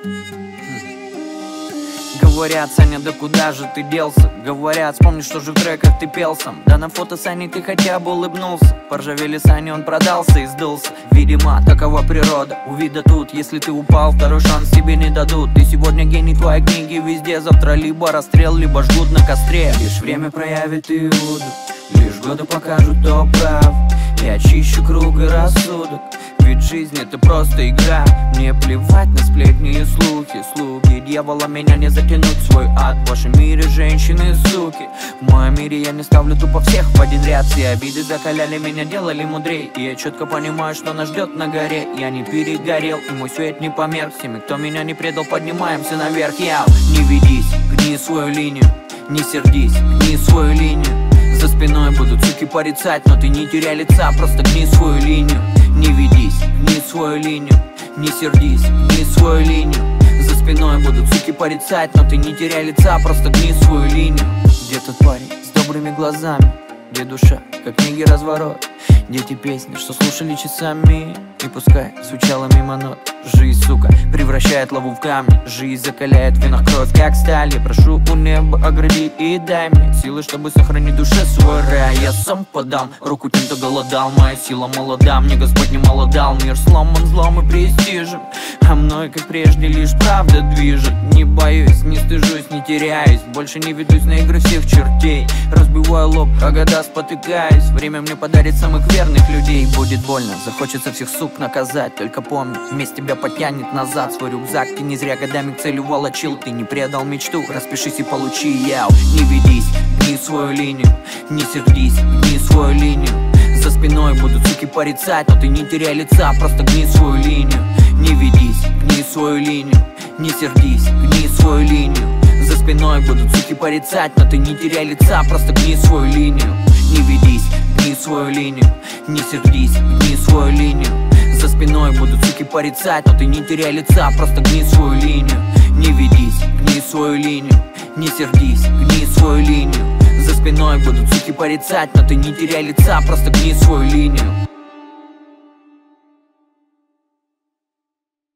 Говорят, Саня, да куда же ты делся? Говорят, вспомни, что же в треках ты пел сам. Да на фото Сани ты хотя бы улыбнулся. Поржавели Сани, он продался и сдулся. Видимо, такова природа. Увидят тут, если ты упал, второй шанс тебе не дадут. Ты сегодня гений, твои книги везде. Завтра либо расстрел, либо жгут на костре. Лишь время проявит Иуду, лишь годы покажут, кто прав. Я очищу круг и рассудок, ведь жизнь это просто игра. Мне плевать на сплетни и слухи. Слуги дьявола, меня не затянуть в свой ад. В вашем мире женщины суки. В моем мире я не ставлю тупо всех в один ряд. Все обиды закаляли меня, делали мудрей. И я четко понимаю, что нас ждет на горе. Я не перегорел, и мой свет не померк. Всеми, кто меня не предал, поднимаемся наверх. Я не ведись, гни свою линию. Не сердись, гни свою линию. За спиной будут суки порицать, но ты не теряй лица, просто гни свою линию. Не ведись, гни свою линию. Не сердись, гни свою линию. За спиной будут суки порицать, но ты не теряй лица, просто гни свою линию. Где тот парень с добрыми глазами? Где душа, как книги разворот? Где те песни, что слушали часами? И пускай звучала мимо нот. Жизнь, сука, превращает лаву в камни. Жизнь закаляет в венах кровь, как сталь. Я прошу у неба, огради и дай мне силы, чтобы сохранить душе свой рай. Я сам подам руку тем, кто голодал. Моя сила молода, мне Господь немало дал. Мир сломан злом и престижем, а мной, как прежде, лишь правда движет. Не боюсь, не стыжусь, не теряюсь. Больше не ведусь на игры всех чертей. Разбиваю лоб, а года спотыкаюсь. Время мне подарит самых верных людей. Будет больно, захочется всех сук наказать. Только помни, вместе тебя потянет назад свой рюкзак. Ты не зря годами к целью волочил. Ты не предал мечту, распишись и получи. Яу, не ведись, гни свою линию. Не сердись, гни свою линию. За спиной будут суки порицать, но ты не теряй лица, просто гни свою линию. Не ведись, гни свою линию. Не сердись, гни свою линию. За спиной будут суки порицать, но ты не теряй лица, просто гни свою линию. Не ведись, гни свою линию. Не сердись, гни свою линию. За спиной будут суки порицать, но ты не теряй лица, просто гни свою линию. Не ведись, гни свою линию. Не сердись, гни свою линию. За спиной будут суки порицать, но ты не теряй лица, просто гни свою линию.